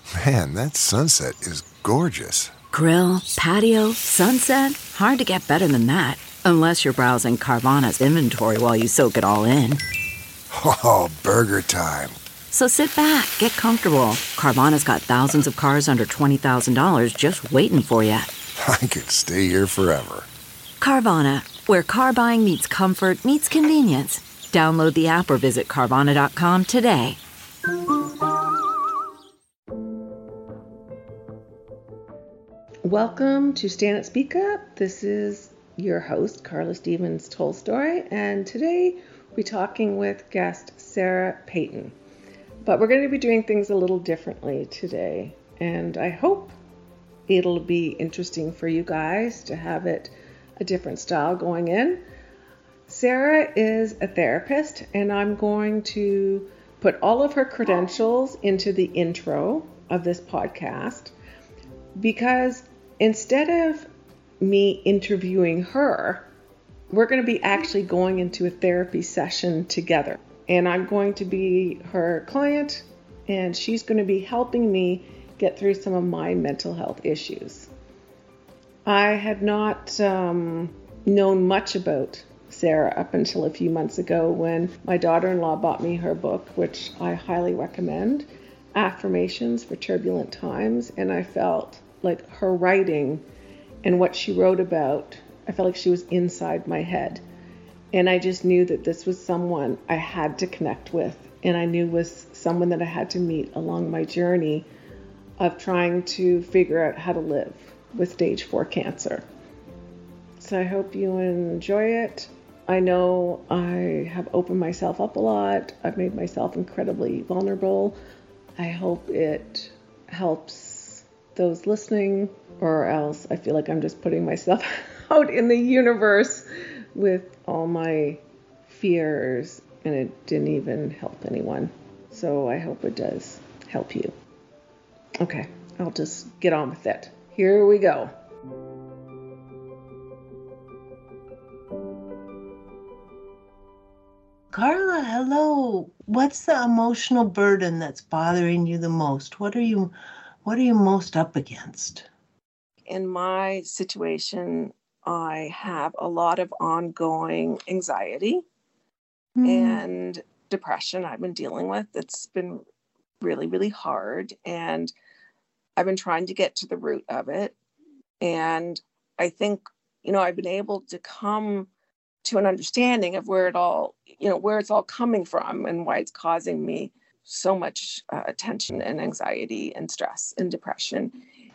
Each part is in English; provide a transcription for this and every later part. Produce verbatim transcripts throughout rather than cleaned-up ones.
Man, that sunset is gorgeous. Grill, patio, sunset. Hard to get better than that. Unless you're browsing Carvana's inventory while you soak it all in. Oh, burger time. So sit back, get comfortable. Carvana's got thousands of cars under twenty thousand dollars just waiting for you. I could stay here forever. Carvana, where car buying meets comfort, meets convenience. Download the app or visit Carvana dot com today. Welcome to Stand Up Speak Up. This is your host, Carla Stevens Tolstoy, and today we're talking with guest Sarah Payton. But we're going to be doing things a little differently today, and I hope it'll be interesting for you guys to have it a different style going in. Sarah is a therapist, and I'm going to put all of her credentials into the intro of this podcast because instead of me interviewing her, we're going to be actually going into a therapy session together. And I'm going to be her client, and she's going to be helping me get through some of my mental health issues. I had not um, known much about Sarah up until a few months ago when my daughter-in-law bought me her book, which I highly recommend, Affirmations for Turbulent Times, and I felt like her writing and what she wrote about, I felt like she was inside my head. And I just knew that this was someone I had to connect with, and I knew was someone that I had to meet along my journey of trying to figure out how to live with stage four cancer. So I hope you enjoy it. I know I have opened myself up a lot. I've made myself incredibly vulnerable. I hope it helps those listening, or else I feel like I'm just putting myself out in the universe with all my fears, and it didn't even help anyone. So I hope it does help you. Okay, I'll just get on with it. Here we go. Carla, hello. What's the emotional burden that's bothering you the most? What are you what are you most up against? In my situation, I have a lot of ongoing anxiety mm. and depression I've been dealing with. It's been really, really hard. And I've been trying to get to the root of it. And I think, you know, I've been able to come to an understanding of where it all, you know, where it's all coming from and why it's causing me so much uh, tension and anxiety and stress and depression.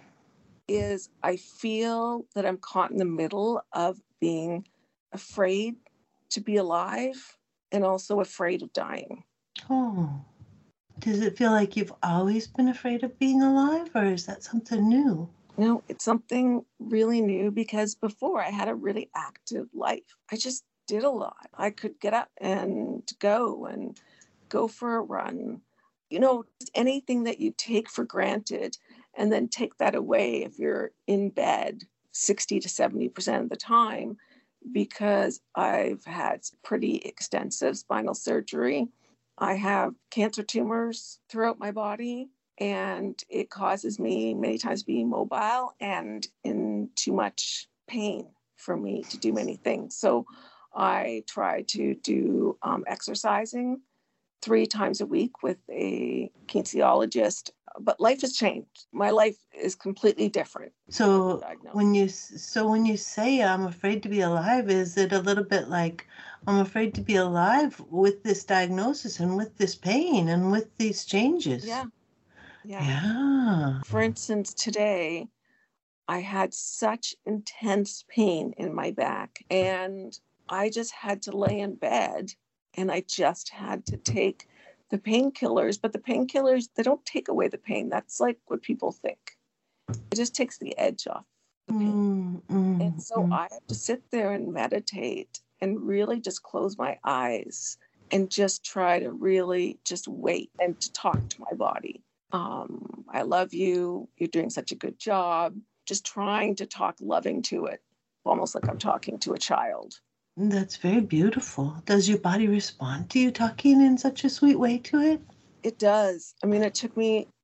Is I feel that I'm caught in the middle of being afraid to be alive and also afraid of dying. Oh, does it feel like you've always been afraid of being alive, or is that something new? No, it's something really new because before I had a really active life. I just did a lot. I could get up and go and go for a run. You know, anything that you take for granted and then take that away if you're in bed sixty to seventy percent of the time, because I've had pretty extensive spinal surgery. I have cancer tumors throughout my body, and it causes me many times being mobile and in too much pain for me to do many things. So I try to do um, exercising three times a week with a kinesiologist, but life has changed. My life is completely different. So when you so when you say I'm afraid to be alive, is it a little bit like I'm afraid to be alive with this diagnosis and with this pain and with these changes? Yeah. Yeah. Yeah. For instance, today I had such intense pain in my back, and I just had to lay in bed, and I just had to take the painkillers. But the painkillers, they don't take away the pain. That's like what people think. It just takes the edge off the pain. Mm, mm, and so mm. I have to sit there and meditate and really just close my eyes and just try to really just wait and to talk to my body. Um, I love you. You're doing such a good job. Just trying to talk loving to it, almost like I'm talking to a child. That's very beautiful. Does your body respond to you talking in such a sweet way to it? It does. I mean, it took me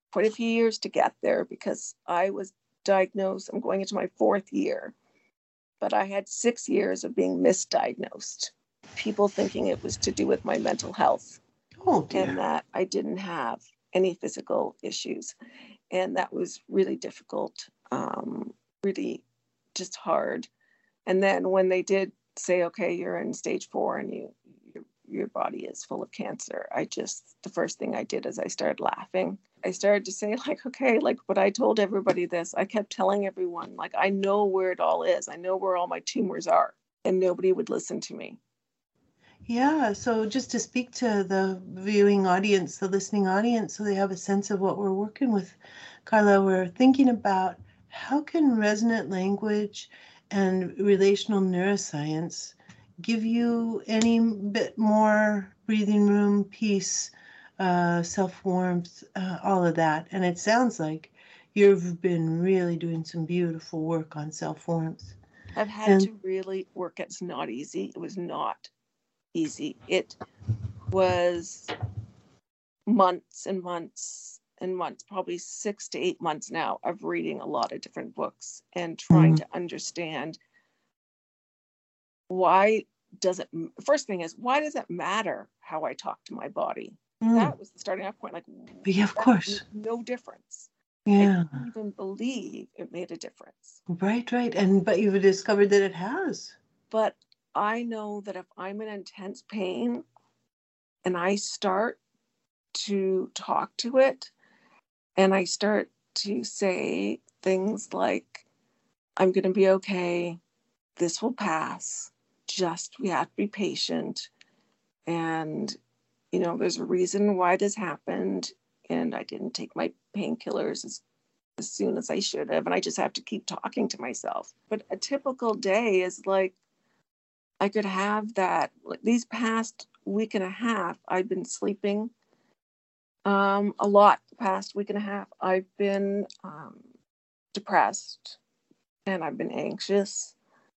quite a few years to get there because I was diagnosed, I'm going into my fourth year, but I had six years of being misdiagnosed. People thinking it was to do with my mental health. Oh, dear. And that I didn't have any physical issues. And that was really difficult, um, really just hard. And then when they did say, okay, you're in stage four and you your, your body is full of cancer, I just, the first thing I did is I started laughing. I started to say like, okay, like, but I told everybody this. I kept telling everyone, like, I know where it all is. I know where all my tumors are. And nobody would listen to me. Yeah, so just to speak to the viewing audience, the listening audience, so they have a sense of what we're working with, Carla, we're thinking about how can resonant language and relational neuroscience give you any bit more breathing room, peace, uh, self-warmth, uh, all of that. And it sounds like you've been really doing some beautiful work on self-warmth. I've had And to really work. It's not easy. It was not easy. It was months and months and months, probably six to eight months now of reading a lot of different books and trying mm, to understand why does it, first thing is, why does it matter how I talk to my body? mm, That was the starting off point. Like, yeah, of that course. made no difference. Yeah, I didn't even believe it made a difference. right, right. And but you've discovered that it has. But I know that if I'm in intense pain and I start to talk to it and I start to say things like, I'm going to be okay, this will pass, just we have to be patient, and you know there's a reason why this happened, and I didn't take my painkillers as, as soon as I should have, and I just have to keep talking to myself. But a typical day is like, I could have that, like these past week and a half, I've been sleeping um, a lot. The past week and a half, I've been um, depressed and I've been anxious.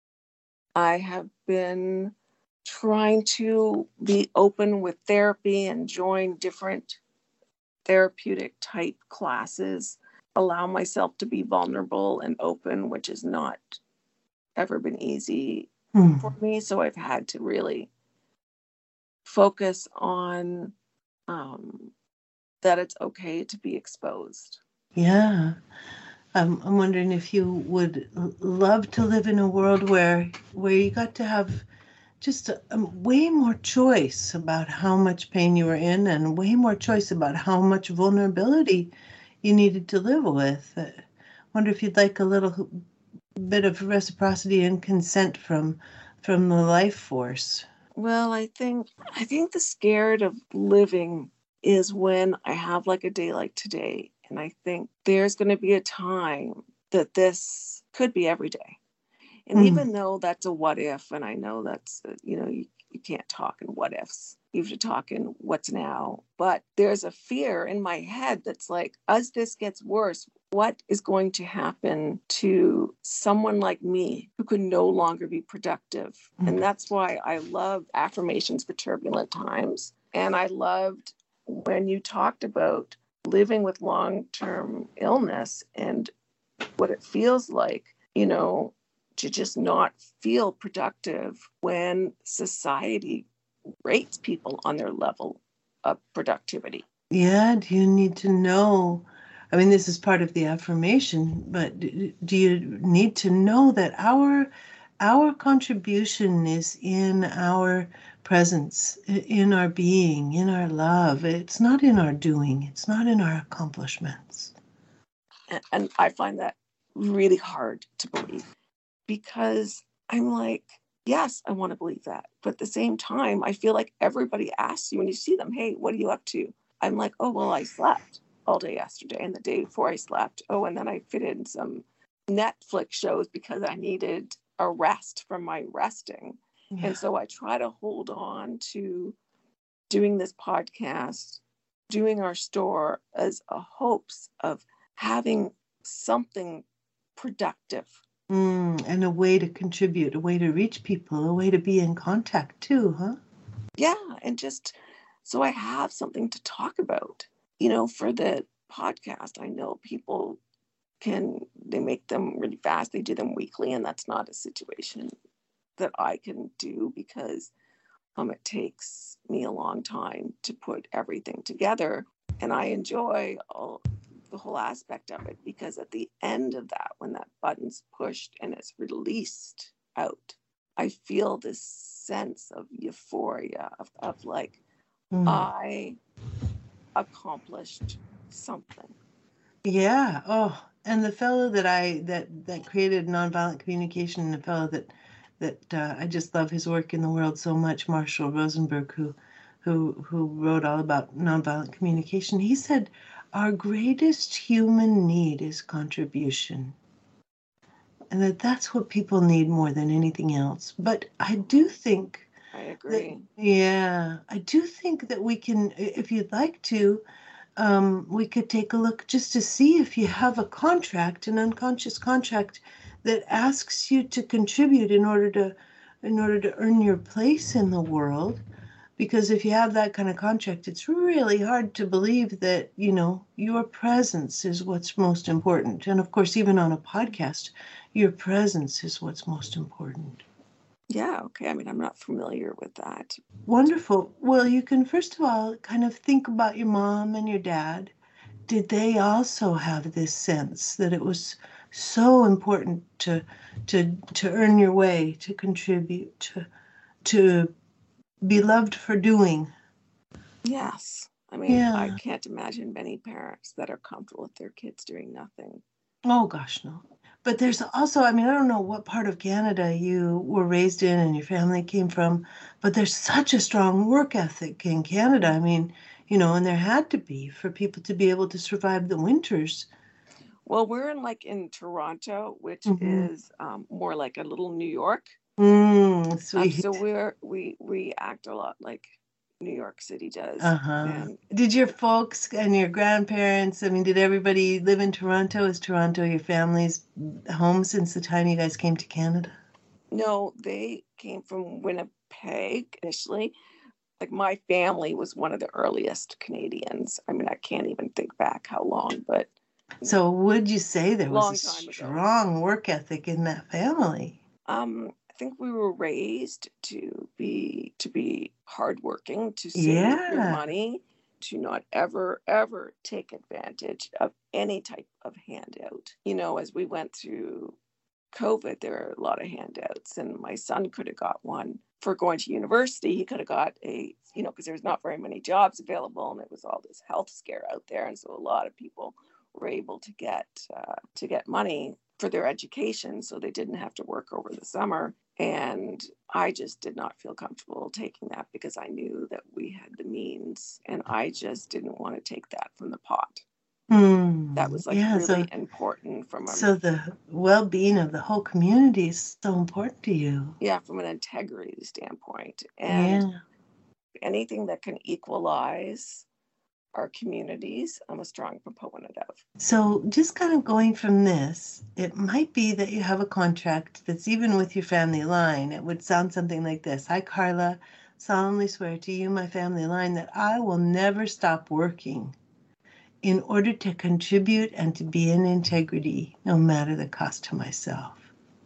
I have been trying to be open with therapy and join different therapeutic type classes, allow myself to be vulnerable and open, which has not ever been easy Mm. for me. So I've had to really focus on um, that it's okay to be exposed. Yeah. Um, I'm wondering if you would l- love to live in a world where where you got to have just a, a way more choice about how much pain you were in and way more choice about how much vulnerability you needed to live with. I wonder if you'd like a little bit of reciprocity and consent from from the life force. Well, I think I think the scared of living is when I have like a day like today, and I think there's going to be a time that this could be every day. And Mm. even though that's a what if, and I know that's, uh, you know, you, you can't talk in what ifs. You have to talk in what's now. But there's a fear in my head that's like, as this gets worse, what is going to happen to someone like me who could no longer be productive? Mm. And that's why I love affirmations for turbulent times. And I loved when you talked about living with long-term illness and what it feels like, you know, to just not feel productive when society rates people on their level of productivity. Yeah, do you need to know? I mean, this is part of the affirmation, but d- do you need to know that our our contribution is in our presence, i- in our being, in our love. It's not in our doing. It's not in our accomplishments. And, and I find that really hard to believe, because I'm like, yes, I want to believe that. But at the same time, I feel like everybody asks you when you see them, hey, what are you up to? I'm like, oh, well, I slept all day yesterday and the day before I slept. Oh, and then I fit in some Netflix shows because I needed a rest from my resting. Yeah. And so I try to hold on to doing this podcast, doing our store as a hopes of having something productive. Mm, and a way to contribute, a way to reach people, a way to be in contact too, huh? Yeah, and just so I have something to talk about. You know, for the podcast. I know people can, they make them really fast. They do them weekly, and that's not a situation that I can do because um, it takes me a long time to put everything together. And I enjoy all, the whole aspect of it, because at the end of that, when that button's pushed and it's released out, I feel this sense of euphoria of, of like, mm. I accomplished something. Yeah. Oh, and the fellow that I that that created nonviolent communication, the fellow that that uh, I just love his work in the world so much, Marshall Rosenberg, who who who wrote all about nonviolent communication. He said, our greatest human need is contribution, and that that's what people need more than anything else. But I do think, I agree. That, yeah, I do think that we can, if you'd like to, um, we could take a look just to see if you have a contract, an unconscious contract that asks you to contribute in order to, in order to earn your place in the world. Because if you have that kind of contract, it's really hard to believe that, you know, your presence is what's most important. And of course, even on a podcast, your presence is what's most important. Yeah, okay. I mean, I'm not familiar with that. Wonderful. Well, you can first of all kind of think about your mom and your dad. Did they also have this sense that it was so important to to to earn your way, to contribute, to to be loved for doing? Yes. I mean, yeah. I can't imagine many parents that are comfortable with their kids doing nothing. Oh, gosh, no. But there's also, I mean, I don't know what part of Canada you were raised in and your family came from, but there's such a strong work ethic in Canada. I mean, you know, and there had to be for people to be able to survive the winters. Well, we're in like in Toronto, which mm-hmm. is um, more like a little New York. Mm, sweet. Um, so we're we we act a lot like New York City does. Uh-huh. And did your folks and your grandparents, I mean, did everybody live in Toronto? Is Toronto your family's home since the time you guys came to Canada? No, they came from Winnipeg initially. Like my family was one of the earliest Canadians. I mean, I can't even think back how long, but. So would you say there was a strong work ethic in that family? Um, I think we were raised to be to be hardworking, to save yeah. your money, to not ever, ever take advantage of any type of handout. You know, as we went through COVID, there were a lot of handouts, and my son could have got one for going to university. He could have got a, you know, because there's not very many jobs available, and it was all this health scare out there, and so a lot of people were able to get uh, to get money for their education, so they didn't have to work over the summer. And I just did not feel comfortable taking that because I knew that we had the means, and I just didn't want to take that from the pot. Mm, that was like yeah, really so, important from a, so the well-being of the whole community is so important to you. Yeah, from an integrity standpoint. And yeah. anything that can equalize our communities, I'm a strong proponent of. So just kind of going from this, it might be that you have a contract that's even with your family line. It would sound something like this. I, Carla, solemnly swear to you, my family line, that I will never stop working in order to contribute and to be in integrity, no matter the cost to myself.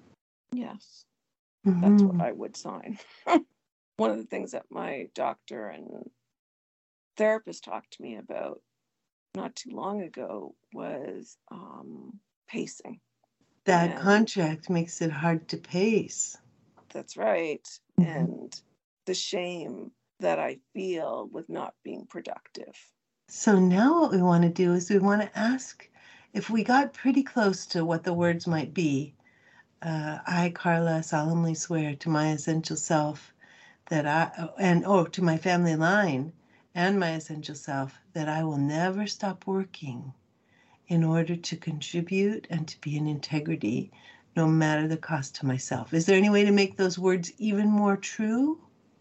Yes, mm-hmm. That's what I would sign. One of the things that my doctor and therapist talked to me about not too long ago was um, pacing. That and contract makes it hard to pace. That's right. Mm-hmm. And the shame that I feel with not being productive. So now what we want to do is we want to ask if we got pretty close to what the words might be. Uh, I, Carla, solemnly swear to my essential self that I, and oh, to my family line, and my essential self, that I will never stop working in order to contribute and to be in integrity, no matter the cost to myself. Is there any way to make those words even more true?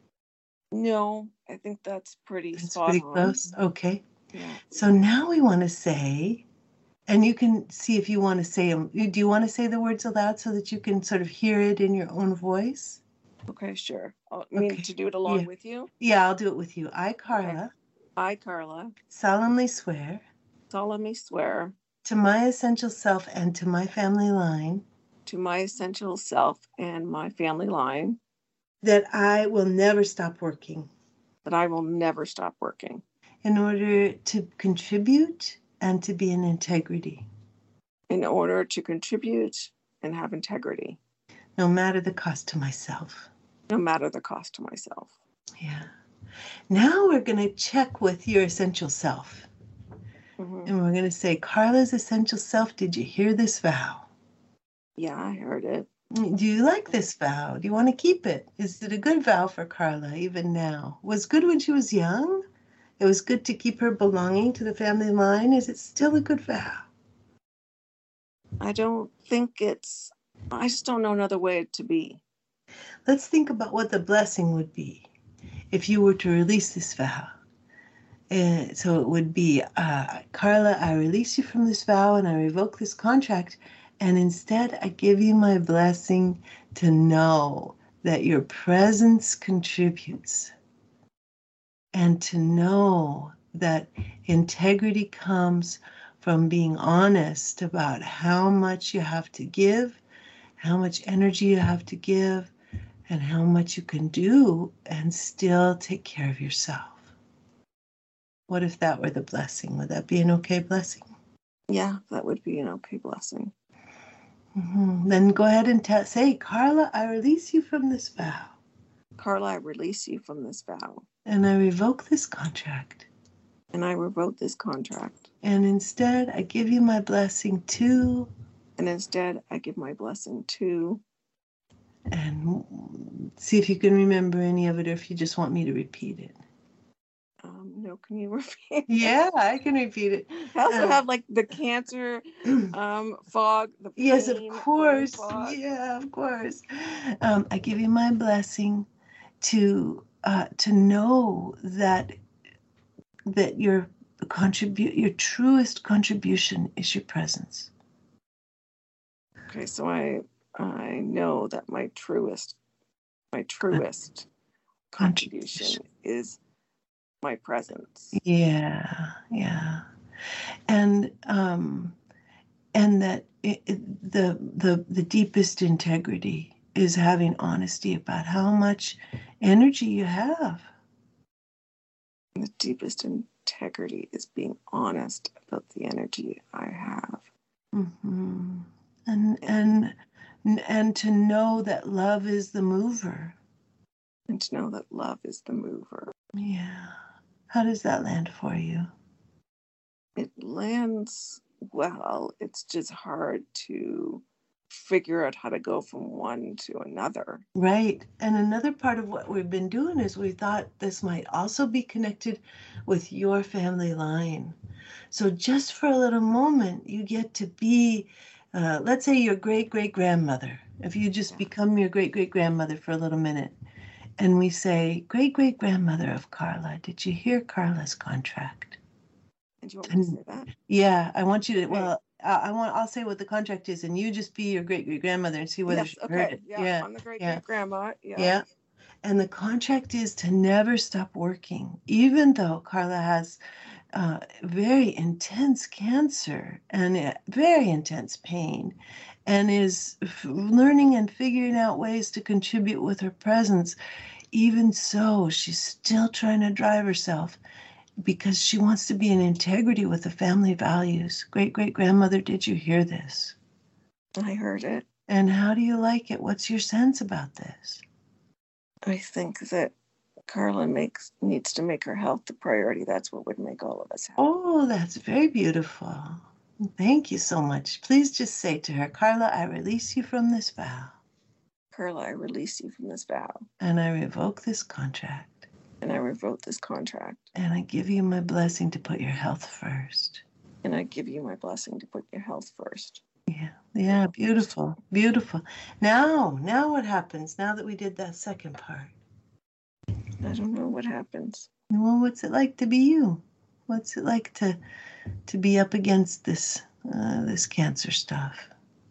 No, I think that's pretty That's spot pretty on. close. Okay. Yeah. So now we want to say, and you can see if you want to say them. Do you want to say the words aloud so that you can sort of hear it in your own voice? Okay, sure. I mean, okay. to do it along yeah. with you? Yeah, I'll do it with you. I, Carla. Okay. I, Carla. Solemnly swear. solemnly swear to my essential self and to my family line to my essential self and my family line that I will never stop working that I will never stop working in order to contribute and to be in integrity, in order to contribute and have integrity, no matter the cost to myself. no matter the cost to myself. Yeah. Now we're going to check with your essential self. Mm-hmm. And we're going to say, Carla's essential self, did you hear this vow? Yeah, I heard it. Do you like this vow? Do you want to keep it? Is it a good vow for Carla even now? Was good when she was young? It was good to keep her belonging to the family line. Is it still a good vow? I don't think it's, I just don't know another way to be. Let's think about what the blessing would be if you were to release this vow. Uh, so it would be, uh, Carla, I release you from this vow and I revoke this contract. And instead, I give you my blessing to know that your presence contributes. And to know that integrity comes from being honest about how much you have to give, how much energy you have to give, and how much you can do and still take care of yourself. What if that were the blessing? Would that be an okay blessing? Yeah, that would be an okay blessing. Mm-hmm. Then go ahead and t- say, Carla, I release you from this vow. Carla, I release you from this vow. And I revoke this contract. And I revoke this contract. And instead, I give you my blessing to. And instead, I give my blessing to. And see if you can remember any of it or if you just want me to repeat it. Um, no, can you repeat? Yeah, I can repeat it. I also uh, have like the cancer um, fog. The pain, yes, of course. fog. Yeah, of course. Um, I give you my blessing to uh, to know that that your contribute your truest contribution is your presence. Okay, so I I know that my truest my truest contribution is my presence. Yeah, yeah, and um, and that it, it, the the the deepest integrity is having honesty about how much energy you have. The deepest integrity is being honest about the energy I have. Mm-hmm. And and and to know that love is the mover. And to know that love is the mover. Yeah. How does that land for you? It lands well. It's just hard to figure out how to go from one to another. Right. And another part of what we've been doing is we thought this might also be connected with your family line. So just for a little moment, you get to be, uh, let's say, your great-great-grandmother. If you just become your great-great-grandmother for a little minute. And we say, great-great-grandmother of Carla, did you hear Carla's contract? And you want me to say that? Yeah, I want you to, Okay. well, uh, I want, I'll say what the contract is, and you just be your great-great-grandmother and see whether yes, she okay. heard it. Yeah, yeah, I'm the yeah. great-great-grandma. Yeah. yeah. And the contract is to never stop working, even though Carla has uh, very intense cancer and uh, very intense pain, and is f- learning and figuring out ways to contribute with her presence. Even so, she's still trying to drive herself because she wants to be in integrity with the family values. Great-great-grandmother, did you hear this? I heard it. And how do you like it? What's your sense about this? I think that Carla makes needs to make her health the priority. That's what would make all of us happy. Oh, that's very beautiful. Thank you so much. Please just say to her, Carla, I release you from this vow. Carla, I release you from this vow. And I revoke this contract. And I revoke this contract. And I give you my blessing to put your health first. And I give you my blessing to put your health first. Yeah, yeah, beautiful, beautiful. Now, now what happens now that we did that second part? I don't know what happens. Well, what's it like to be you? What's it like to to be up against this uh, this cancer stuff?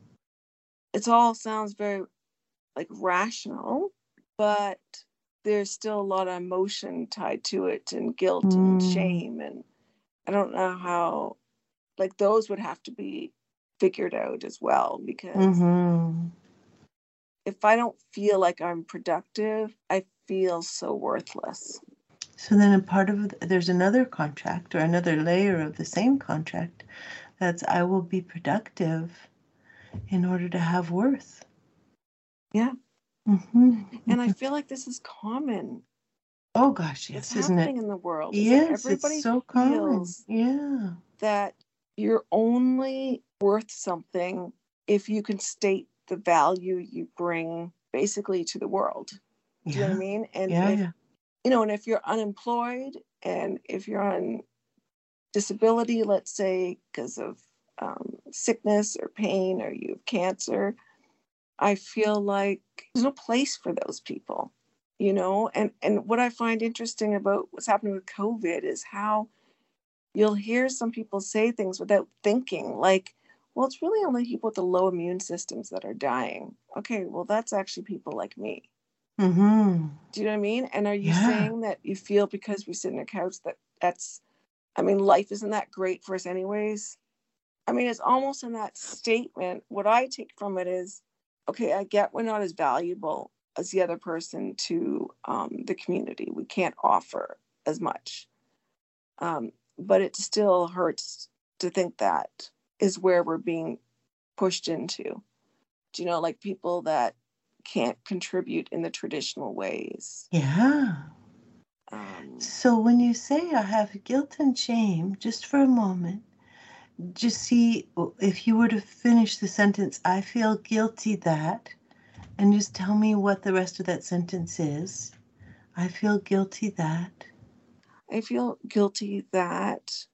It all sounds very like rational, but there's still a lot of emotion tied to it, and guilt Mm. and shame, and I don't know how like those would have to be figured out as well, because Mm-hmm. if I don't feel like I'm productive, I feel so worthless. So then a part of there's another contract or another layer of the same contract that's I will be productive in order to have worth. Yeah. Mm-hmm. And I feel like this is common. Oh gosh, It's yes, isn't it? happening in the world. Is that Yes, everybody it's so common. feels Yeah. that you're only worth something if you can state the value you bring basically to the world. Do you know what I Yeah. mean? And Yeah, if yeah. you know, and if you're unemployed and if you're on disability, let's say because of um, sickness or pain, or you have cancer, I feel like there's no place for those people, you know? And, and what I find interesting about what's happening with COVID is how you'll hear some people say things without thinking, like, well, it's really only people with the low immune systems that are dying. Okay, well, that's actually people like me. Mm-hmm. Do you know what I mean? And are you Yeah. saying that you feel because we sit on a couch that that's, I mean, life isn't that great for us anyways? I mean, it's almost in that statement. What I take from it is, okay, I get we're not as valuable as the other person to um, the community. We can't offer as much. Um, but it still hurts to think that is where we're being pushed into. Do you know, like people that can't contribute in the traditional ways? Yeah. Um, So when you say I have guilt and shame, just for a moment, just see if you were to finish the sentence, I feel guilty that, and just tell me what the rest of that sentence is. I feel guilty that. I feel guilty that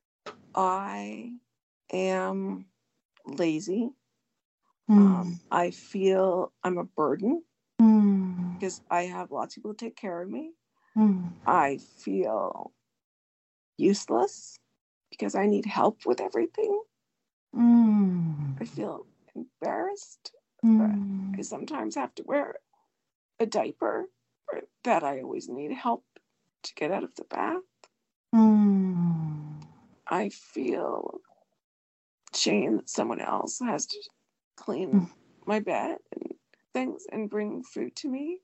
I am lazy. Mm. Um, I feel I'm a burden Mm. because I have lots of people to take care of me. Mm. I feel useless because I need help with everything. Mm. I feel embarrassed Mm. that I sometimes have to wear a diaper, or that I always need help to get out of the bath. Mm. I feel shame that someone else has to clean Mm. my bed and things and bring food to me.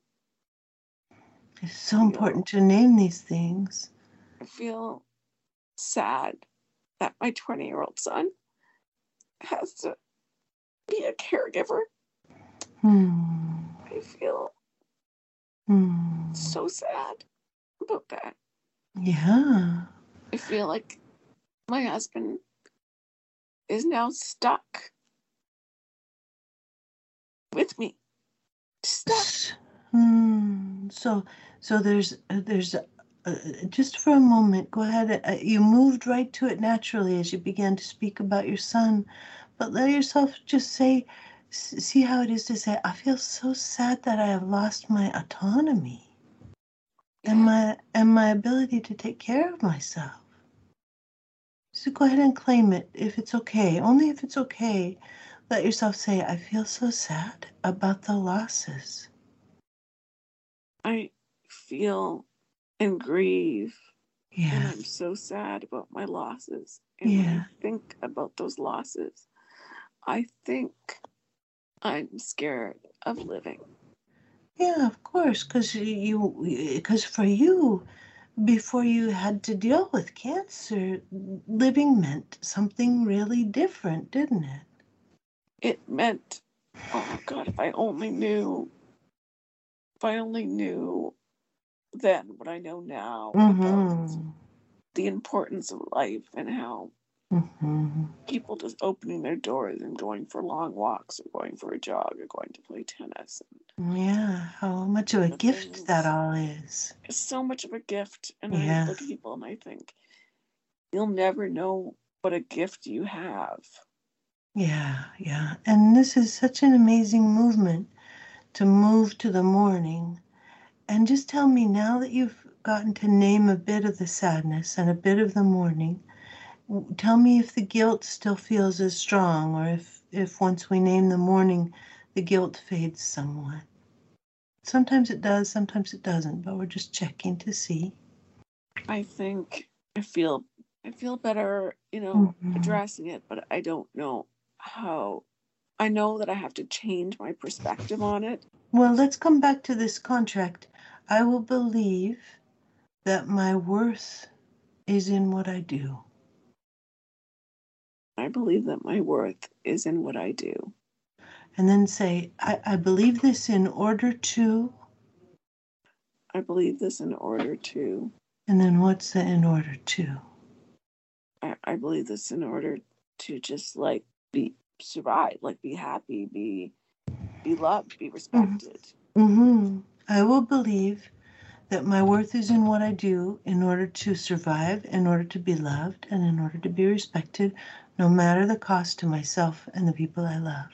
It's so important to name these things. I feel sad that my twenty-year-old son has to be a caregiver. Hmm. I feel Hmm. so sad about that. Yeah. I feel like my husband is now stuck with me. Stuck. Hmm. So, so there's, uh, there's, uh, just for a moment, go ahead. Uh, you moved right to it naturally as you began to speak about your son, but let yourself just say, see how it is to say, I feel so sad that I have lost my autonomy. Yeah. and my and my ability to take care of myself. So go ahead and claim it if it's okay. Only if it's okay. Let yourself say, I feel so sad about the losses. I feel and grieve. Yeah. And I'm so sad about my losses. And Yeah. when I think about those losses, I think I'm scared of living. Yeah, of course, because you, because for you, before you had to deal with cancer, living meant something really different, didn't it? It meant, oh God, if I only knew, if I only knew then what I know now Mm-hmm. about the importance of life and how Mm-hmm. people just opening their doors and going for long walks or going for a jog or going to play tennis. Yeah, how much of a The gift things- that all is. It's so much of a gift. And Yeah. I look at people and I think, you'll never know what a gift you have. Yeah, yeah. And this is such an amazing movement to move to the morning. And just tell me, now that you've gotten to name a bit of the sadness and a bit of the mourning, w- tell me if the guilt still feels as strong, or if, if once we name the mourning, the guilt fades somewhat. Sometimes it does, sometimes it doesn't, but we're just checking to see. I think I feel I feel better, you know, Mhm. addressing it, but I don't know how. I know that I have to change my perspective on it. Well, let's come back to this contract. I will believe that my worth is in what I do. I believe that my worth is in what I do. And then say, I, I believe this in order to, I believe this in order to. and then what's the in order to? I, I believe this in order to just like be survive, like be happy, be be loved, be respected. Mm-hmm. I will believe that my worth is in what I do in order to survive, in order to be loved, and in order to be respected, no matter the cost to myself and the people I love.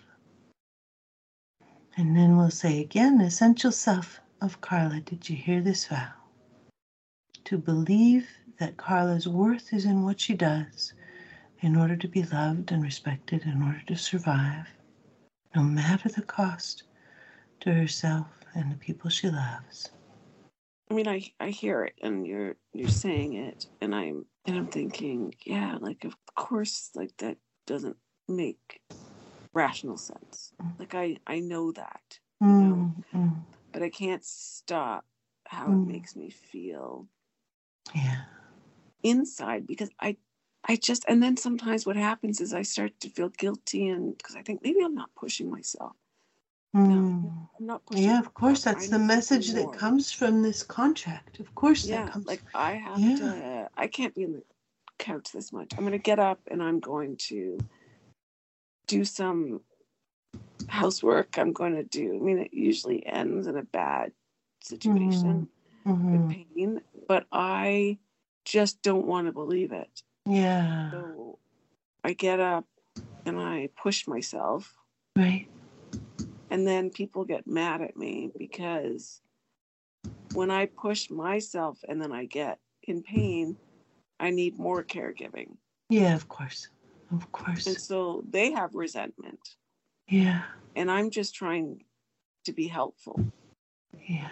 And then we'll say again, essential self of Carla, did you hear this vow? To believe that Carla's worth is in what she does in order to be loved and respected, in order to survive, no matter the cost to herself and the people she loves. I mean, I I hear it, and you're you're saying it, and I'm and I'm thinking, yeah, like of course, like that doesn't make rational sense. Like I I know that, you know, Mm-hmm. but I can't stop how Mm. it makes me feel Yeah. inside, because I I just, and then sometimes what happens is I start to feel guilty, and because I think maybe I'm not pushing myself. Mm. No, I'm not pushing. Yeah, of course, myself. that's I the need to message do that more. comes from this contract. Of course, Yeah, that comes. like I have Yeah. to. I can't be in the couch this much. I'm going to get up and I'm going to do some housework. I'm going to do. I mean, it usually ends in a bad situation Mm-hmm. with pain, but I just don't want to believe it. Yeah. So I get up and I push myself. Right. And then people get mad at me because when I push myself and then I get in pain, I need more caregiving. Yeah, of course. Of course. And so they have resentment. Yeah. And I'm just trying to be helpful. Yeah.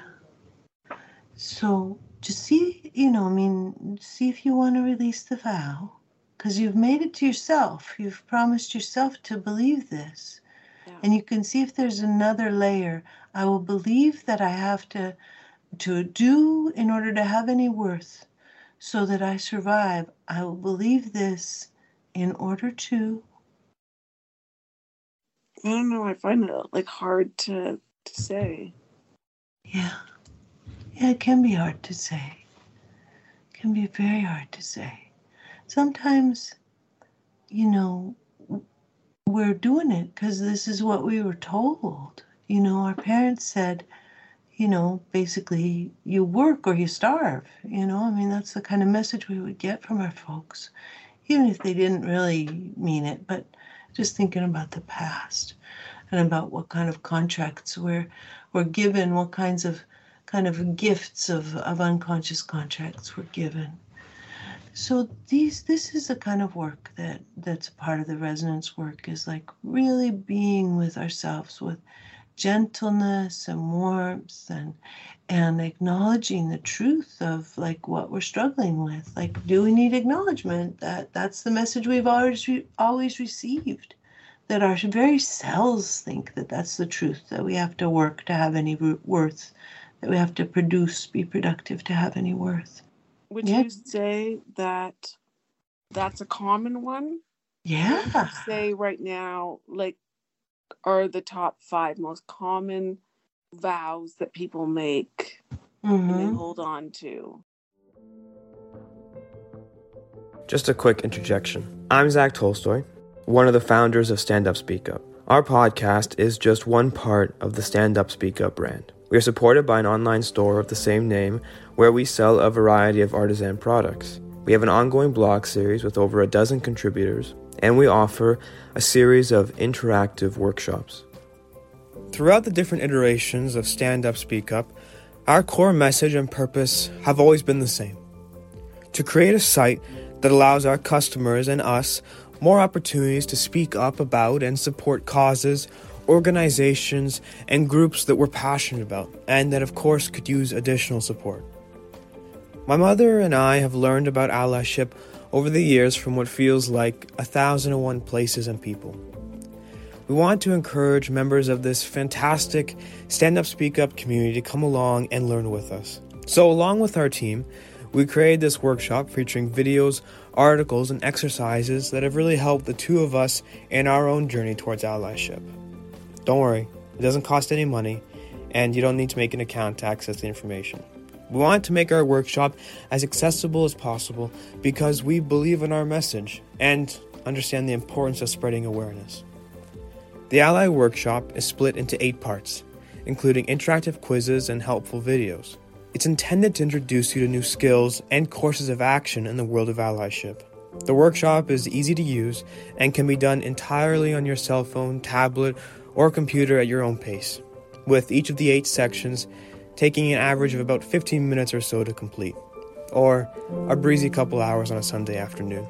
So just see, you know, I mean, see if you want to release the vow, because you've made it to yourself. You've promised yourself to believe this. Yeah. And you can see if there's another layer. I will believe that I have to to do in order to have any worth so that I survive. I will believe this in order to. I don't know. I find it like hard to, to say. Yeah. Yeah, it can be hard to say. It can be very hard to say. Sometimes, you know, we're doing it because this is what we were told. You know, our parents said, you know, basically, you work or you starve. You know, I mean, that's the kind of message we would get from our folks, even if they didn't really mean it, but just thinking about the past and about what kind of contracts we're, we're given, what kinds of kind of gifts of, of unconscious contracts we're given. So these, this is the kind of work that, that's part of the resonance work, is like really being with ourselves with gentleness and warmth, and and acknowledging the truth of like what we're struggling with. Like, do we need acknowledgement that that's the message we've always re- always received, that our very cells think that that's the truth, that we have to work to have any worth, that we have to produce, be productive to have any worth. Would Yeah. you say that that's a common one? Yeah. What would you say right now, like, are the top five most common vows that people make and they Mm-hmm. hold on to? Just a quick interjection. I'm Zach Tolstoy, one of the founders of Stand Up Speak Up. Our podcast is just one part of the Stand Up Speak Up brand. We are supported by an online store of the same name where we sell a variety of artisan products. We have an ongoing blog series with over a dozen contributors, and we offer a series of interactive workshops. Throughout the different iterations of Stand Up Speak Up, our core message and purpose have always been the same: to create a site that allows our customers and us more opportunities to speak up about and support causes, organizations, and groups that we're passionate about, and that of course could use additional support. My mother and I have learned about allyship over the years from what feels like a thousand and one places and people. We want to encourage members of this fantastic Stand Up Speak Up community to come along and learn with us. So along with our team, we created this workshop featuring videos, articles, and exercises that have really helped the two of us in our own journey towards allyship. Don't worry, it doesn't cost any money, and you don't need to make an account to access the information. We wanted to make our workshop as accessible as possible because we believe in our message and understand the importance of spreading awareness. The Ally Workshop is split into eight parts, including interactive quizzes and helpful videos. It's intended to introduce you to new skills and courses of action in the world of allyship. The workshop is easy to use and can be done entirely on your cell phone, tablet, or computer at your own pace, with each of the eight sections taking an average of about fifteen minutes or so to complete, or a breezy couple hours on a Sunday afternoon.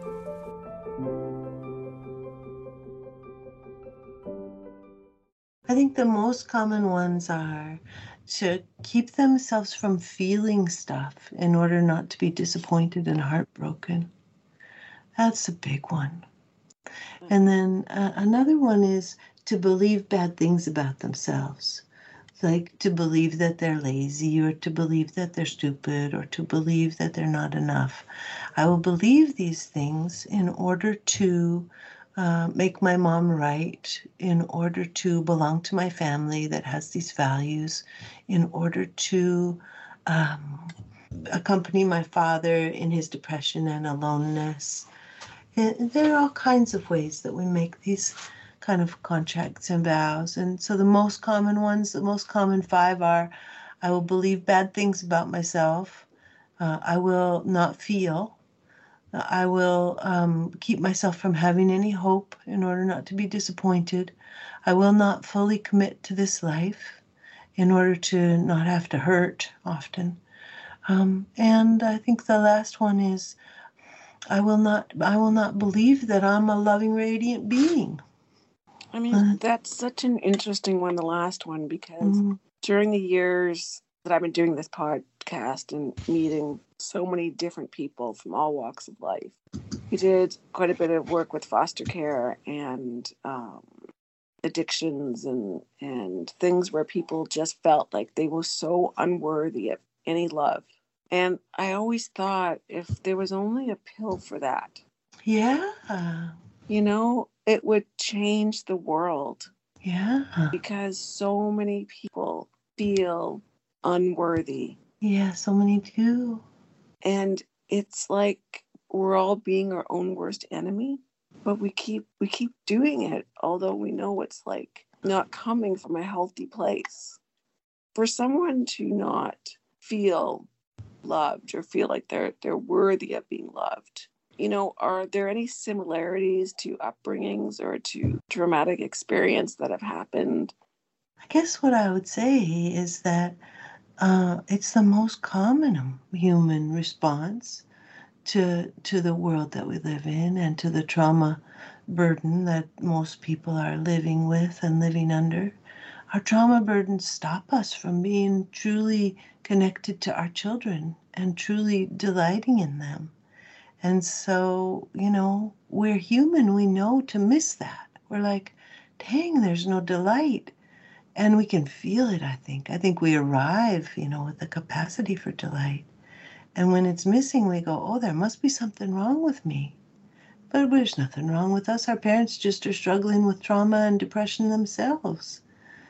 I think the most common ones are to keep themselves from feeling stuff in order not to be disappointed and heartbroken. That's a big one. And then uh, another one is to believe bad things about themselves, like to believe that they're lazy or to believe that they're stupid or to believe that they're not enough. I will believe these things in order to Uh, make my mom right, in order to belong to my family that has these values, in order to um, accompany my father in his depression and aloneness. And there are all kinds of ways that we make these kind of contracts and vows. And so the most common ones, the most common five are, I will believe bad things about myself. Uh, I will not feel. I will um, keep myself from having any hope in order not to be disappointed. I will not fully commit to this life in order to not have to hurt often. Um, and I think the last one is, I will not, I will not believe that I'm a loving, radiant being. I mean, uh, that's such an interesting one, the last one, because mm-hmm. during the years that I've been doing this podcast and meeting so many different people from all walks of life, we did quite a bit of work with foster care and um, addictions and, and things where people just felt like they were so unworthy of any love. And I always thought, if there was only a pill for that, yeah, you know, it would change the world. Yeah. Because so many people feel unworthy. Yeah, so many do. And it's like we're all being our own worst enemy, but we keep we keep doing it, although we know it's like not coming from a healthy place. For someone to not feel loved or feel like they're they're worthy of being loved, you know, are there any similarities to upbringings or to traumatic experience that have happened? I guess what I would say is that uh, it's the most common human response to to the world that we live in and to the trauma burden that most people are living with and living under. Our trauma burdens stop us from being truly connected to our children and truly delighting in them. And so, you know, we're human. We know to miss that. We're like, dang, there's no delight. And we can feel it, I think. I think we arrive, you know, with the capacity for delight. And when it's missing, we go, oh, there must be something wrong with me. But there's nothing wrong with us. Our parents just are struggling with trauma and depression themselves.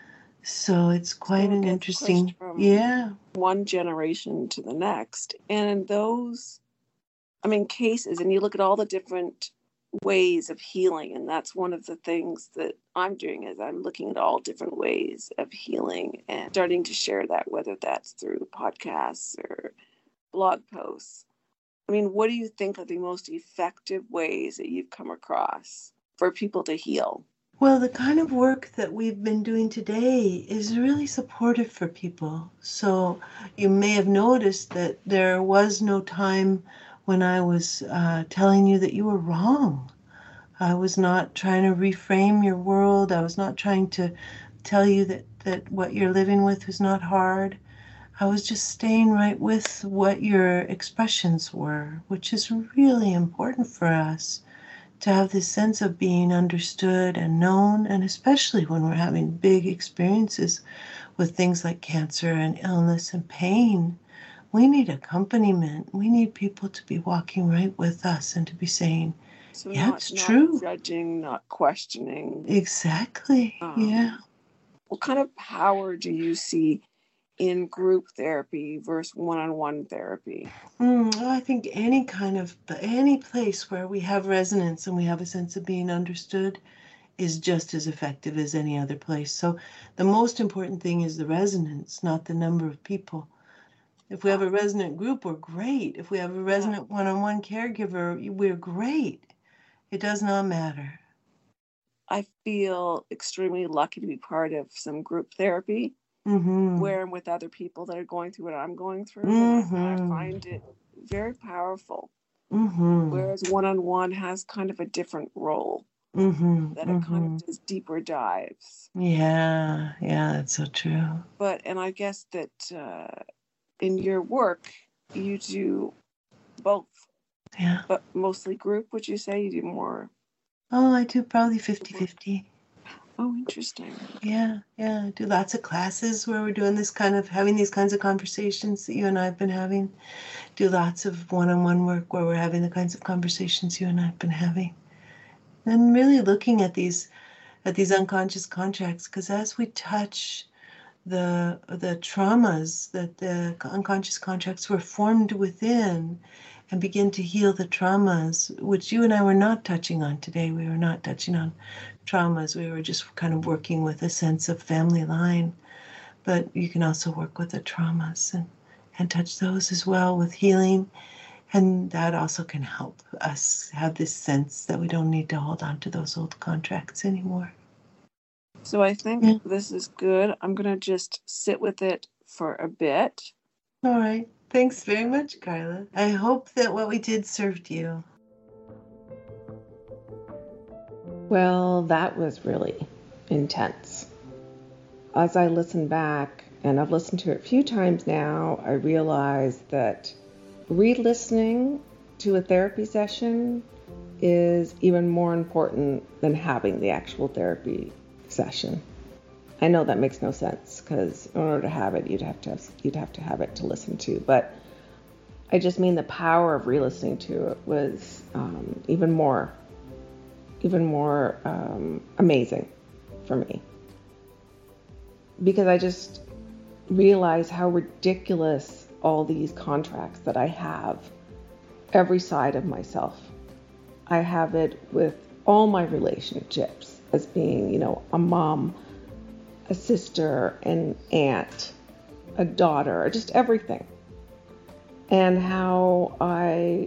So it's quite so an interesting, yeah. One generation to the next. And in those, I mean, cases, and you look at all the different ways of healing, and that's one of the things that I'm doing is I'm looking at all different ways of healing and starting to share that, whether that's through podcasts or blog posts. I mean, what do you think are the most effective ways that you've come across for people to heal? Well, the kind of work that we've been doing today is really supportive for people. So you may have noticed that there was no time when I was uh, telling you that you were wrong. I was not trying to reframe your world. I was not trying to tell you that, that what you're living with is not hard. I was just staying right with what your expressions were, which is really important for us to have this sense of being understood and known, and especially when we're having big experiences with things like cancer and illness and pain. We need accompaniment. We need people to be walking right with us and to be saying, So yeah, not, it's not true. judging, not questioning. Exactly. Um, Yeah. What kind of power do you see in group therapy versus one-on-one therapy? Mm, well, I think any kind of, any place where we have resonance and we have a sense of being understood is just as effective as any other place. So the most important thing is the resonance, not the number of people. If we have a resonant group, we're great. If we have a resonant one-on-one caregiver, we're great. It does not matter. I feel extremely lucky to be part of some group therapy Mm-hmm. where I'm with other people that are going through what I'm going through. Mm-hmm. And I, I find it very powerful. Mm-hmm. Whereas one-on-one has kind of a different role. Mm-hmm. That mm-hmm. it kind of does deeper dives. Yeah, yeah, that's so true. But, and I guess that uh, in your work, you do both. Yeah. But mostly group, would you say? You do more? Oh, I do probably fifty-fifty. Oh, interesting. Yeah, yeah. I do lots of classes where we're doing this kind of, having these kinds of conversations that you and I have been having. Do lots of one-on-one work where we're having the kinds of conversations you and I have been having. And really looking at these at these unconscious contracts, because as we touch the the traumas that the unconscious contracts were formed within and begin to heal the traumas, which you and I were not touching on today. We were not touching on traumas. We were just kind of working with a sense of family line. But you can also work with the traumas and, and touch those as well with healing. And that also can help us have this sense that we don't need to hold on to those old contracts anymore. So I think Yeah. this is good. I'm going to just sit with it for a bit. All right. Thanks very much, Carla. I hope that what we did served you. Well, that was really intense. As I listen back, and I've listened to it a few times now, I realized that re-listening to a therapy session is even more important than having the actual therapy session. I know that makes no sense because in order to have it, you'd have to have, you'd have to have it to listen to. But I just mean the power of re-listening to it was um, even more, even more um, amazing for me, because I just realized how ridiculous all these contracts that I have, every side of myself. I have it with all my relationships as being, you know, a mom, a sister, an aunt, a daughter, just everything. And how I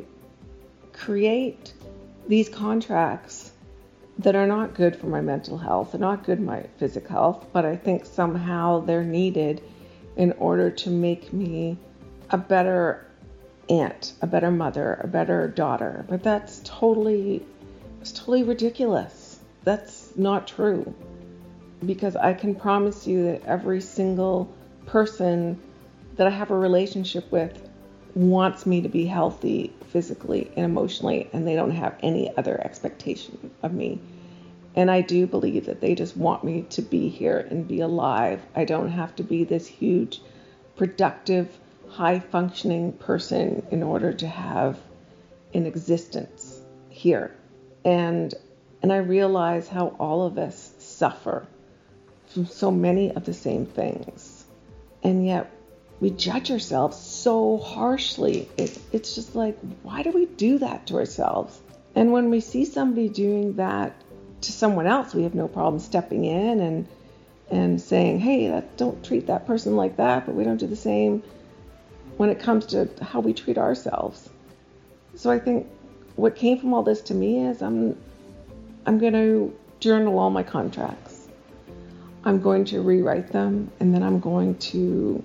create these contracts that are not good for my mental health, they're not good for my physical health, but I think somehow they're needed in order to make me a better aunt, a better mother, a better daughter. But that's totally, it's totally ridiculous. That's not true. Because I can promise you that every single person that I have a relationship with wants me to be healthy physically and emotionally, and they don't have any other expectation of me. And I do believe that they just want me to be here and be alive. I don't have to be this huge, productive, high-functioning person in order to have an existence here. And and I realize how all of us suffer from so many of the same things. And yet we judge ourselves so harshly. It, it's just like, why do we do that to ourselves? And when we see somebody doing that to someone else, we have no problem stepping in and and saying, hey, that, don't treat that person like that, but we don't do the same when it comes to how we treat ourselves. So I think what came from all this to me is I'm I'm going to journal all my contracts. I'm going to rewrite them, and then I'm going to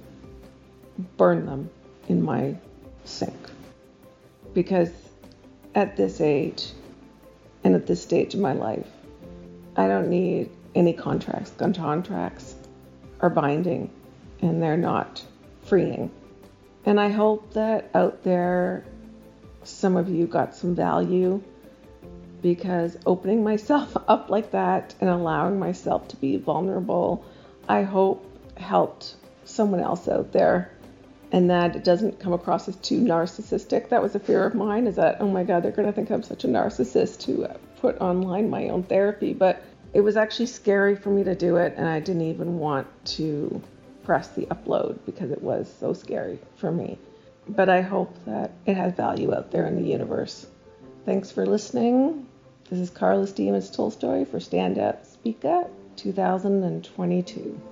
burn them in my sink. Because at this age and at this stage of my life, I don't need any contracts. Gun contracts are binding, and they're not freeing. And I hope that out there, some of you got some value, because opening myself up like that and allowing myself to be vulnerable, I hope helped someone else out there, and that it doesn't come across as too narcissistic. That was a fear of mine, is that, oh my God, they're going to think I'm such a narcissist to put online my own therapy. But it was actually scary for me to do it, and I didn't even want to press the upload because it was so scary for me. But I hope that it has value out there in the universe. Thanks for listening. This is Carla Stevens Tolstoy for Stand Up, Speak Up two thousand twenty-two.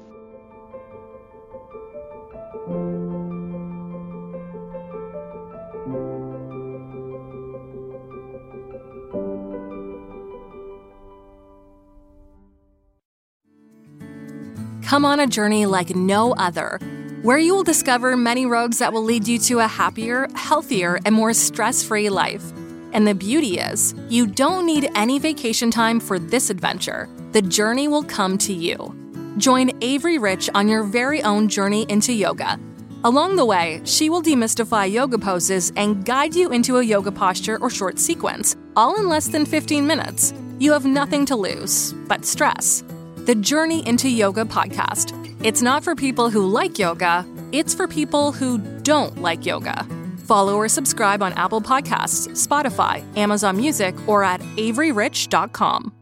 Come on a journey like no other, where you will discover many roads that will lead you to a happier, healthier, and more stress-free life. And the beauty is, you don't need any vacation time for this adventure. The journey will come to you. Join Avery Rich on your very own journey into yoga. Along the way, she will demystify yoga poses and guide you into a yoga posture or short sequence, all in less than fifteen minutes. You have nothing to lose but stress. The Journey into Yoga podcast. It's not for people who like yoga, it's for people who don't like yoga. Follow or subscribe on Apple Podcasts, Spotify, Amazon Music, or at avery rich dot com.